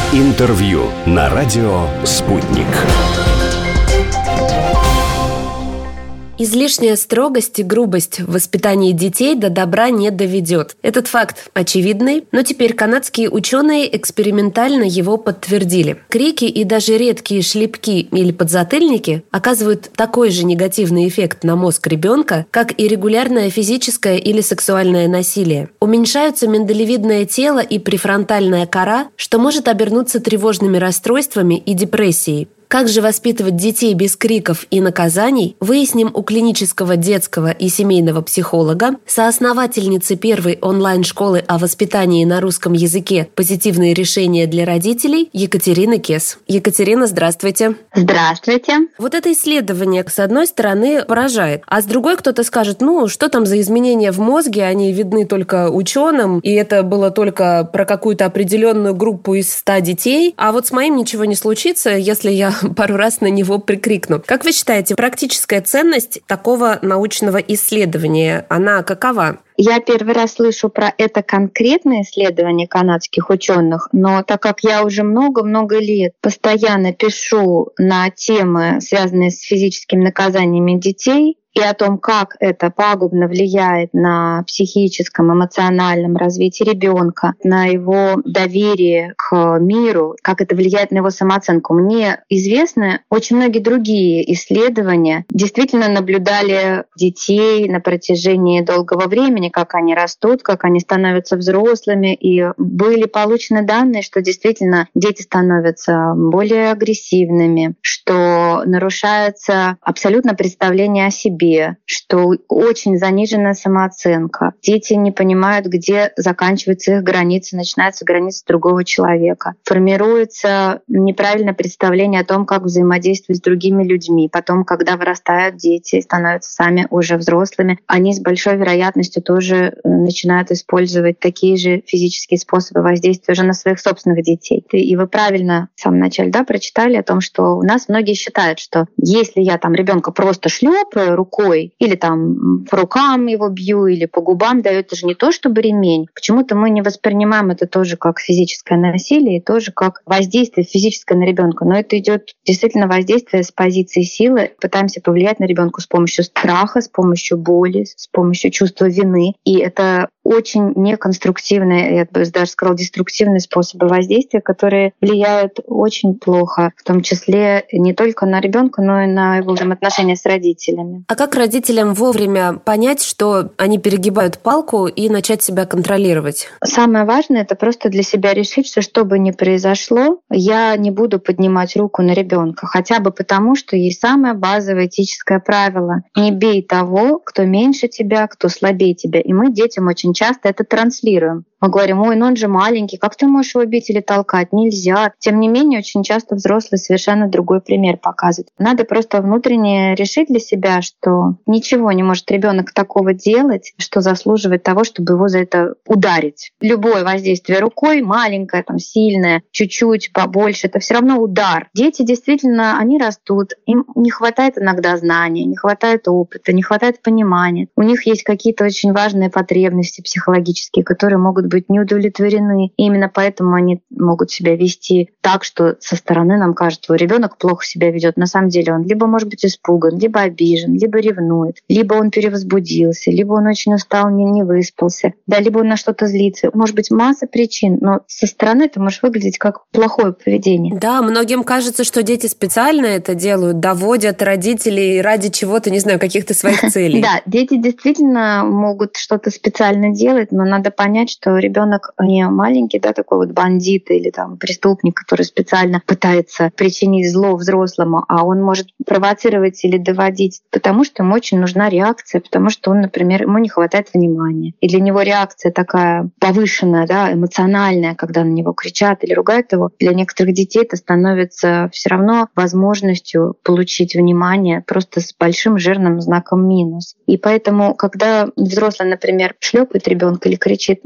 Интервью на радио «Спутник». Излишняя строгость и грубость в воспитании детей до добра не доведет. Этот факт очевидный, но теперь канадские ученые экспериментально его подтвердили. Крики и даже редкие шлепки или подзатыльники оказывают такой же негативный эффект на мозг ребенка, как и регулярное физическое или сексуальное насилие. Уменьшаются миндалевидное тело и префронтальная кора, что может обернуться тревожными расстройствами и депрессией. Как же воспитывать детей без криков и наказаний, выясним у клинического детского и семейного психолога, соосновательницы первой онлайн-школы о воспитании на русском языке «Позитивные решения для родителей» Екатерины Кес. Екатерина, здравствуйте. Здравствуйте. Вот это исследование, с одной стороны, поражает, а с другой кто-то скажет, что там за изменения в мозге, они видны только ученым, и это было только про какую-то определенную группу из 100 детей, а вот с моим ничего не случится, если я пару раз на него прикрикну. Как вы считаете, практическая ценность такого научного исследования, она какова? Я первый раз слышу про это конкретное исследование канадских ученых, но так как я уже много-много лет постоянно пишу на темы, связанные с физическими наказаниями детей, и о том, как это пагубно влияет на психическом, эмоциональном развитии ребенка, на его доверие к миру, как это влияет на его самооценку. Мне известны очень многие другие исследования. Действительно наблюдали детей на протяжении долгого времени, как они растут, как они становятся взрослыми, и были получены данные, что действительно дети становятся более агрессивными, что нарушается абсолютно представление о себе, что очень заниженная самооценка. Дети не понимают, где заканчиваются их границы, начинаются границы другого человека. Формируется неправильное представление о том, как взаимодействовать с другими людьми. Потом, когда вырастают дети и становятся сами уже взрослыми, они с большой вероятностью тоже начинают использовать такие же физические способы воздействия уже на своих собственных детей. И вы правильно в самом начале прочитали о том, что у нас многие считают, что если я ребенка просто шлепаю рукой или по рукам его бью, или по губам даю, это же не то, чтобы ремень. Почему-то мы не воспринимаем это тоже как физическое насилие и тоже как воздействие физическое на ребенка. Но это идет действительно воздействие с позиции силы. Пытаемся повлиять на ребенка с помощью страха, с помощью боли, с помощью чувства вины. И это очень неконструктивные, я бы даже сказала, деструктивные способы воздействия, которые влияют очень плохо, в том числе не только на ребенка, но и на его взаимоотношения с родителями. А как родителям вовремя понять, что они перегибают палку, и начать себя контролировать? Самое важное — это просто для себя решить, что бы ни произошло, я не буду поднимать руку на ребенка, хотя бы потому, что есть самое базовое этическое правило: не бей того, кто меньше тебя, кто слабее тебя. И мы детям очень часто это транслируем. Мы говорим: ой, он же маленький, как ты можешь его бить или толкать? Нельзя. Тем не менее, очень часто взрослые совершенно другой пример показывают. Надо просто внутренне решить для себя, что ничего не может ребенок такого делать, что заслуживает того, чтобы его за это ударить. Любое воздействие рукой, маленькое, сильное, чуть-чуть побольше, это все равно удар. Дети действительно, они растут, им не хватает иногда знаний, не хватает опыта, не хватает понимания. У них есть какие-то очень важные потребности психологические, которые могут быть не удовлетворены. И именно поэтому они могут себя вести так, что со стороны нам кажется, ребенок плохо себя ведет. На самом деле он либо может быть испуган, либо обижен, либо ревнует, либо он перевозбудился, либо он очень устал, не выспался, либо он на что-то злится. Может быть масса причин, но со стороны это может выглядеть как плохое поведение. Да, многим кажется, что дети специально это делают, доводят родителей ради чего-то, не знаю, каких-то своих целей. Да, дети действительно могут что-то специально делать, но надо понять, что ребенок не маленький, такой бандит или преступник, который специально пытается причинить зло взрослому, а он может провоцировать или доводить, потому что ему очень нужна реакция, потому что он, например, ему не хватает внимания. И для него реакция такая повышенная, эмоциональная, когда на него кричат или ругают его. Для некоторых детей это становится все равно возможностью получить внимание просто с большим жирным знаком минус. И поэтому, когда взрослый, например, шлепает ребенка или кричит, предположим,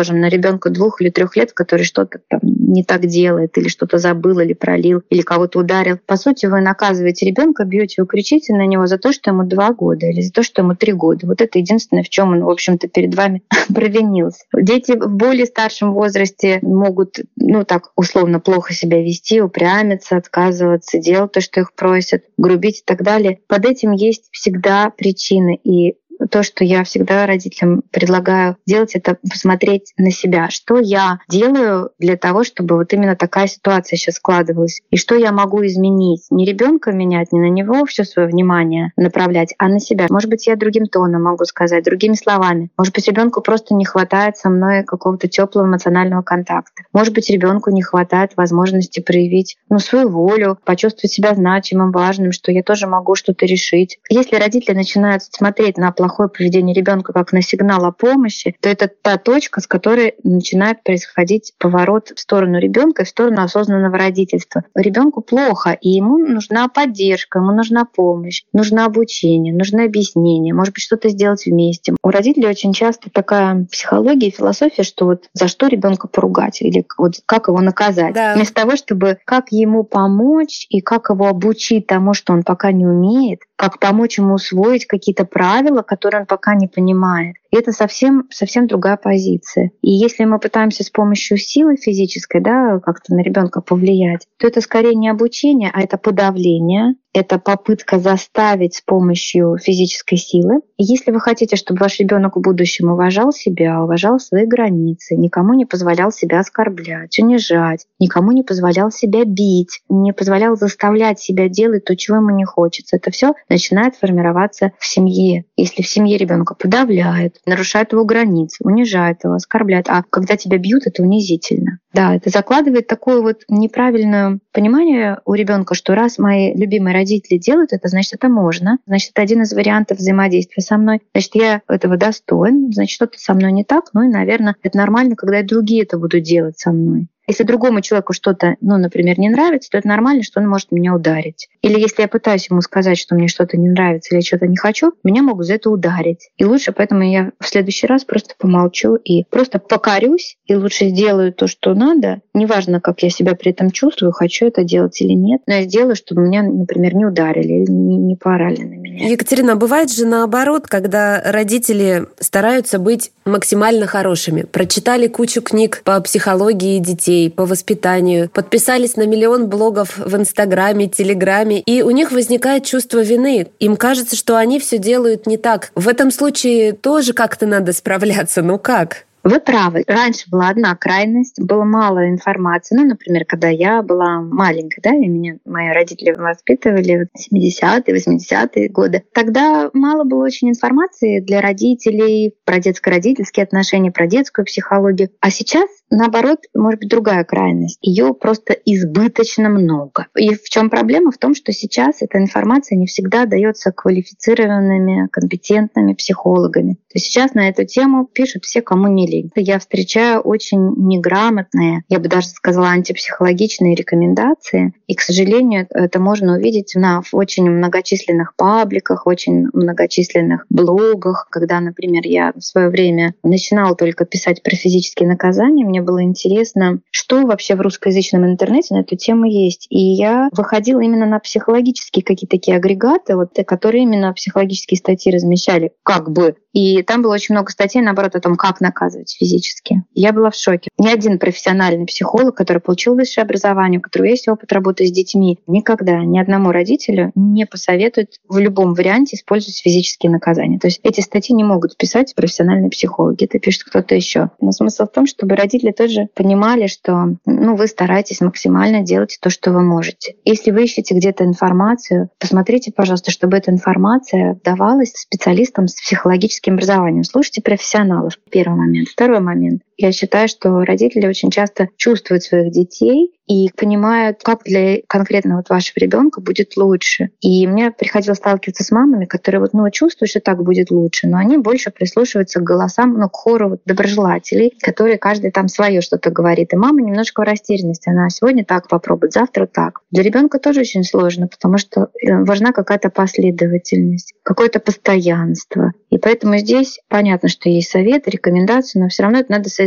скажем, на ребенка 2 или 3 лет, который что-то там не так делает, или что-то забыл, или пролил, или кого-то ударил. По сути, вы наказываете ребенка, бьете, вы кричите на него за то, что ему 2 года или за то, что ему 3 года. Вот это единственное, в чем он, в общем-то, перед вами провинился. Дети в более старшем возрасте могут, так условно плохо себя вести, упрямиться, отказываться, делать то, что их просят, грубить и так далее. Под этим есть всегда причины. И то, что я всегда родителям предлагаю делать, это посмотреть на себя, что я делаю для того, чтобы вот именно такая ситуация сейчас складывалась, и что я могу изменить. Не ребенка менять, не на него все свое внимание направлять, а на себя. Может быть, я другим тоном могу сказать, другими словами. Может быть, ребенку просто не хватает со мной какого-то теплого эмоционального контакта. Может быть, ребенку не хватает возможности проявить свою волю, почувствовать себя значимым, важным, что я тоже могу что-то решить. Если родители начинают смотреть на плохое поведение ребенка как на сигнал о помощи, то это та точка, с которой начинает происходить поворот в сторону ребенка и в сторону осознанного родительства. Ребенку плохо, и ему нужна поддержка, ему нужна помощь, нужно обучение, нужно объяснение, может быть, что-то сделать вместе. У родителей очень часто такая психология и философия, что вот за что ребенка поругать или вот как его наказать. Да. Вместо того, чтобы как ему помочь и как его обучить тому, что он пока не умеет, как помочь ему усвоить какие-то правила, которые он пока не понимает. И это совсем другая позиция. И если мы пытаемся с помощью силы физической, как-то на ребенка повлиять, то это скорее не обучение, а это подавление, это попытка заставить с помощью физической силы. И если вы хотите, чтобы ваш ребенок в будущем уважал себя, уважал свои границы, никому не позволял себя оскорблять, унижать, никому не позволял себя бить, не позволял заставлять себя делать то, чего ему не хочется, это все начинает формироваться в семье. Если в семье ребенка подавляют, нарушают его границы, унижают его, оскорбляют, а когда тебя бьют, это унизительно. Да, это закладывает такое вот неправильное понимание у ребенка, что раз мои любимые родители делают это, значит, это можно, значит, это один из вариантов взаимодействия со мной, значит, я этого достоин, значит, что-то со мной не так, и, наверное, это нормально, когда и другие это будут делать со мной. Если другому человеку что-то, например, не нравится, то это нормально, что он может меня ударить. Или если я пытаюсь ему сказать, что мне что-то не нравится или я что-то не хочу, меня могут за это ударить. И лучше поэтому я в следующий раз просто помолчу и просто покорюсь, и лучше сделаю то, что надо. Неважно, как я себя при этом чувствую, хочу это делать или нет, но я сделаю, чтобы меня, например, не ударили или не поорали на меня. Екатерина, бывает же наоборот, когда родители стараются быть максимально хорошими. Прочитали кучу книг по психологии детей, по воспитанию, подписались на миллион блогов в Инстаграме, Телеграме, и у них возникает чувство вины. Им кажется, что они все делают не так. В этом случае тоже как-то надо справляться. Как? Вы правы. Раньше была одна крайность, было мало информации. Например, когда я была маленькой, и меня мои родители воспитывали в 70-е, 80-е годы. Тогда мало было очень информации для родителей про детско-родительские отношения, про детскую психологию. А сейчас, наоборот, может быть, другая крайность. Ее просто избыточно много. И в чем проблема? В том, что сейчас эта информация не всегда дается квалифицированными, компетентными психологами. То есть сейчас на эту тему пишут все, кому не лень. Я встречаю очень неграмотные, я бы даже сказала, антипсихологичные рекомендации. И, к сожалению, это можно увидеть на очень многочисленных пабликах, очень многочисленных блогах. Когда, например, я в свое время начинала только писать про физические наказания, мне было интересно, что вообще в русскоязычном интернете на эту тему есть. И я выходила именно на психологические какие-то такие агрегаты, которые именно психологические статьи размещали, И там было очень много статей, наоборот, о том, как наказывать физически. Я была в шоке. Ни один профессиональный психолог, который получил высшее образование, у которого есть опыт работы с детьми, никогда ни одному родителю не посоветует в любом варианте использовать физические наказания. То есть эти статьи не могут писать профессиональные психологи, это пишет кто-то еще. Но смысл в том, чтобы родители тоже понимали, что вы стараетесь максимально делать то, что вы можете. Если вы ищете где-то информацию, посмотрите, пожалуйста, чтобы эта информация давалась специалистам с психологическим образованием. Слушайте профессионалов. Первый момент. Второй момент. Я считаю, что родители очень часто чувствуют своих детей и понимают, как для конкретно вашего ребенка будет лучше. И мне приходилось сталкиваться с мамами, которые чувствуют, что так будет лучше, но они больше прислушиваются к голосам, к хору доброжелателей, которые каждый там свое что-то говорит. И мама немножко в растерянности. Она сегодня так попробует, завтра так. Для ребенка тоже очень сложно, потому что важна какая-то последовательность, какое-то постоянство. И поэтому здесь понятно, что есть советы, рекомендации, но все равно это надо соизмерять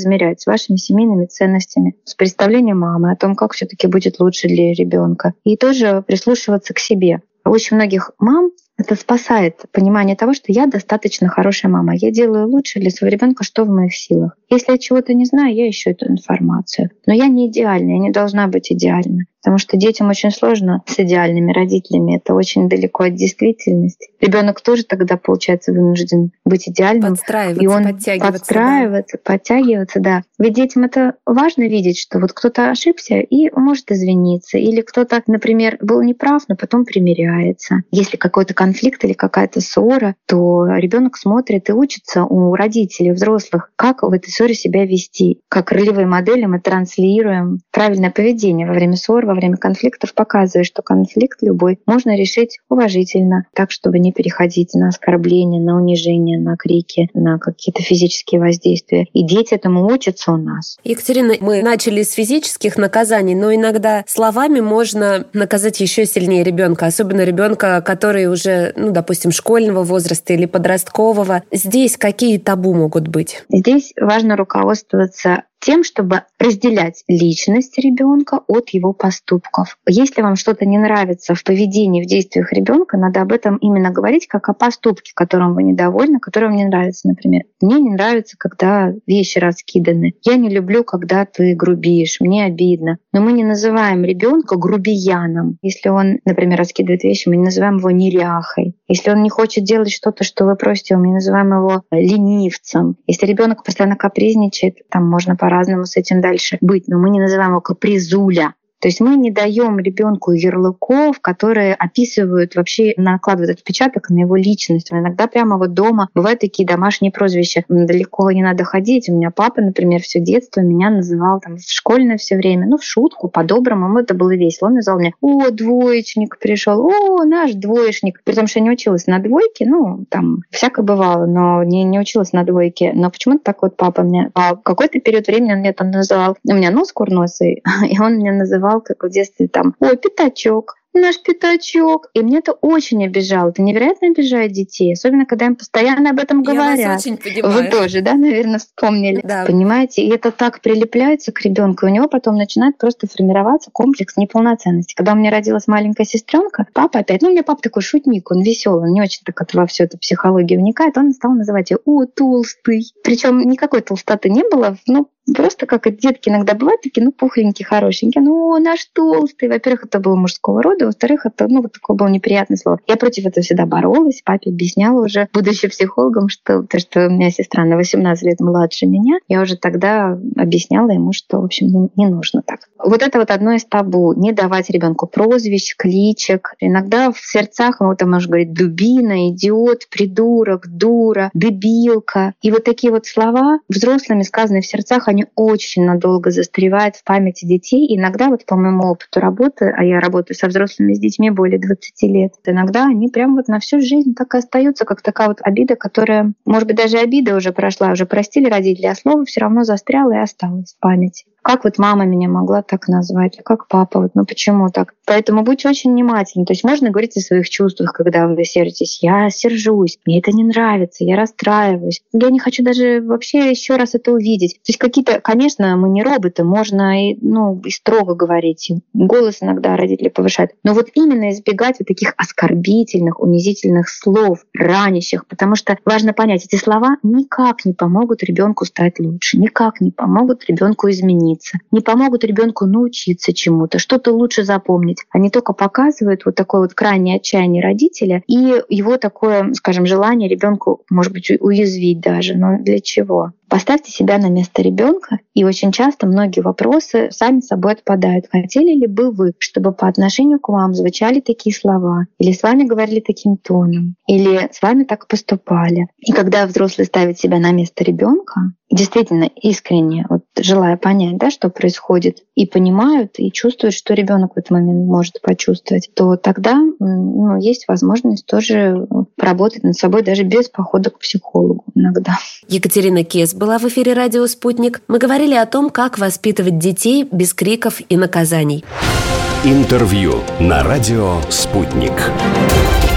соизмерять с вашими семейными ценностями, с представлением мамы о том, как все-таки будет лучше для ребенка, и тоже прислушиваться к себе. У очень многих мам это спасает понимание того, что я достаточно хорошая мама. Я делаю лучше для своего ребенка, что в моих силах. Если я чего-то не знаю, я ищу эту информацию. Но я не идеальна, я не должна быть идеальна. Потому что детям очень сложно с идеальными родителями. Это очень далеко от действительности. Ребенок тоже тогда, получается, вынужден быть идеальным. Подстраиваться, и он подтягиваться. Подтягиваться, да. Ведь детям это важно видеть, что вот кто-то ошибся и может извиниться. Или кто-то, например, был неправ, но потом примиряется. Если какой-то конфликт или какая-то ссора, то ребенок смотрит и учится у родителей, взрослых, как в этой ссоре себя вести. Как ролевые модели мы транслируем правильное поведение во время ссор, во время конфликтов, показывая, что конфликт любой можно решить уважительно, так, чтобы не переходить на оскорбления, на унижение, на крики, на какие-то физические воздействия. И дети этому учатся у нас. Екатерина, мы начали с физических наказаний, но иногда словами можно наказать еще сильнее ребенка, особенно ребенка, который уже, допустим, школьного возраста или подросткового. Здесь какие табу могут быть? Здесь важно руководствоваться тем, чтобы разделять личность ребенка от его поступков. Если вам что-то не нравится в поведении, в действиях ребенка, надо об этом именно говорить как о поступке, которым вы недовольны, который вам не нравится. Например, мне не нравится, когда вещи раскиданы. Я не люблю, когда ты грубишь. Мне обидно. Но мы не называем ребенка грубияном. Если он, например, раскидывает вещи, мы не называем его неряхой. Если он не хочет делать что-то, что вы просите, мы не называем его ленивцем. Если ребенок постоянно капризничает, там можно по-разному с этим дальше быть, но мы не называем его капризуля. То есть мы не даем ребенку ярлыков, которые описывают, вообще накладывают отпечаток на его личность. Иногда прямо вот дома бывают такие домашние прозвища. Далеко не надо ходить. У меня папа, например, все детство меня называл там в школьное все время, в шутку, по-доброму, ему это было весело. Он называл меня: «О, двоечник пришел, о, наш двоечник». При том, что я не училась на двойке, там всякое бывало, но не училась на двойке. Но почему-то так вот папа мне... А в какой-то период времени он меня там называл... У меня нос курносый, и он меня называл, как в детстве, «Ой, пятачок, наш пятачок». И мне это очень обижало. Это невероятно обижает детей, особенно когда им постоянно об этом говорят. Я вас очень понимаю. Вы тоже, да, наверное, вспомнили. Да. Понимаете? И это так прилепляется к ребенку, и у него потом начинает просто формироваться комплекс неполноценности. Когда у меня родилась маленькая сестренка, папа опять, у меня папа такой шутник, он веселый, он не очень так во всю эту психологию вникает, он стал называть ее: «О, толстый». Причем никакой толстоты не было, просто как и детки иногда бывают такие, пухленькие, хорошенькие. Наш толстый. Во-первых, это было мужского рода, во-вторых, это, вот такое было неприятное слово. Я против этого всегда боролась. Папе объясняла уже, будучи психологом, что у меня сестра на 18 лет младше меня, я уже тогда объясняла ему, что, в общем, не нужно так. Вот это вот одно из табу. Не давать ребенку прозвищ, кличек. Иногда в сердцах ему там можно говорить: дубина, идиот, придурок, дура, дебилка. И вот такие вот слова, взрослыми сказанные в сердцах, они очень надолго застревают в памяти детей. И иногда, вот по моему опыту работы, а я работаю со взрослыми, с детьми более 20 лет, иногда они прям вот на всю жизнь так и остаются, как такая вот обида, которая, может быть, даже обида уже прошла, уже простили родители, а слово все равно застряло и осталось в памяти. Как вот мама меня могла так назвать, а как папа, почему так? Поэтому будьте очень внимательны. То есть можно говорить о своих чувствах, когда вы сердитесь. Я сержусь, мне это не нравится, я расстраиваюсь. Я не хочу даже вообще еще раз это увидеть. То есть какие-то, конечно, мы не роботы, можно и строго говорить. И голос иногда родители повышают. Но вот именно избегать вот таких оскорбительных, унизительных слов, ранящих, потому что важно понять, эти слова никак не помогут ребенку стать лучше, никак не помогут ребенку измениться. Не помогут ребенку научиться чему-то, что-то лучше запомнить. Они только показывают вот такое вот крайнее отчаяние родителя и его такое, скажем, желание ребенку, может быть, уязвить даже. Но для чего? Поставьте себя на место ребенка, и очень часто многие вопросы сами собой отпадают. Хотели ли бы вы, чтобы по отношению к вам звучали такие слова, или с вами говорили таким тоном, или с вами так поступали? И когда взрослый ставит себя на место ребенка, действительно искренне, желая понять, что происходит, и понимают, и чувствуют, что ребенок в этот момент может почувствовать, то тогда есть возможность тоже поработать над собой даже без похода к психологу иногда. Екатерина Кес была в эфире «Радио Спутник». Мы говорили о том, как воспитывать детей без криков и наказаний. Интервью на «Радио Спутник».